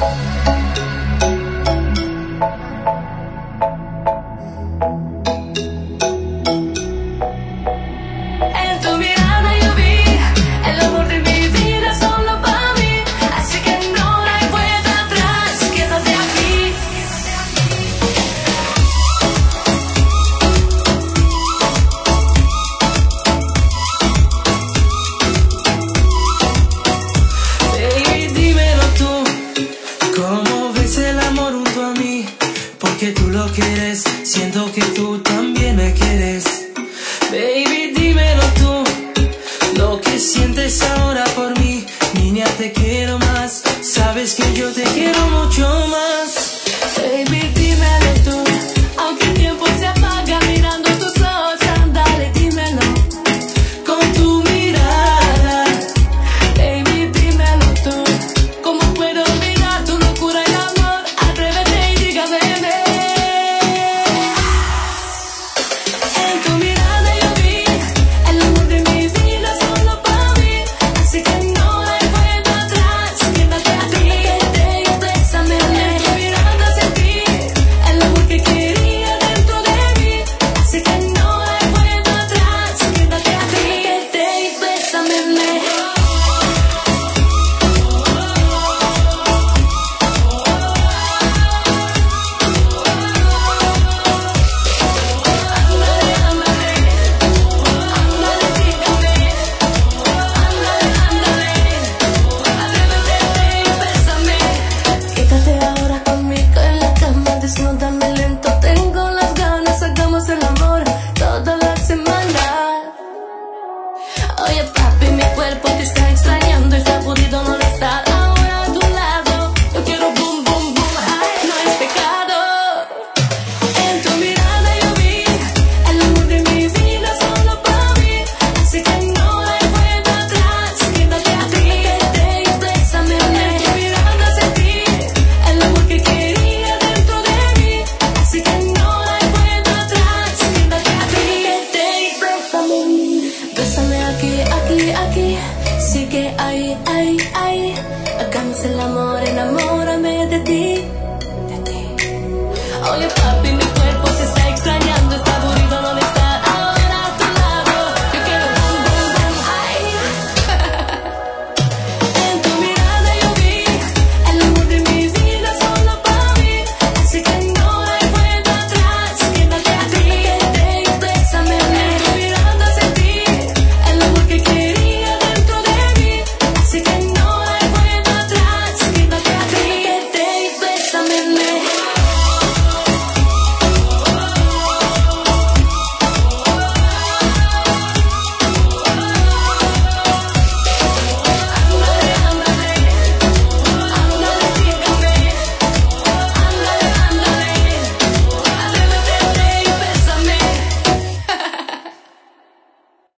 En tu mirada yo vi el amor de mi vida solo para mí, así que no hay vuelta atrás, quédate aquí. Baby, dímelo tú, ¿cómo ves el amor junto a mí? Porque tú lo quieres, siento que tú también me quieres. Baby, dímelo tú, lo que sientes ahora por mí. Niña, te quiero más, sabes que yo te quiero mucho más. Baby, dímelo tú, aunque el tiempo se apaga mirando tus ojos, ándale, dímelo con tu mirada. Baby, dímelo tú, ¿cómo puedo olvidar tu locura y amor? Atrévete y dígame. En tu mirada yo vi el amor de mi vida solo para mí, así que no hay vuelta atrás, quédate aquí, y bésame. En tu mirada sentí el amor que quería dentro de mí, así que no hay vuelta atrás, quédate aquí, y bésame. Quédate ahora conmigo en la cama, desnúdame lento, tengo las ganas, hagamos el amor toda la semana. Oye papi, mi cuerpo te está extrañando, está podido no estar ahora a tu lado. Yo quiero boom, boom, boom, ay, no es pecado. En tu mirada yo vi el amor de mi vida solo para mí, así que no hay vuelta atrás, quédate aquí, y bésame. En tu mirada sentí el amor que quería dentro de mí, así que no hay vuelta atrás, quédate aquí, y bésame. Bésame aquí, aquí, aquí, sigue ahí, ahí, ahí, hagamos el amor, enamórame de ti, de ti. Oye papi,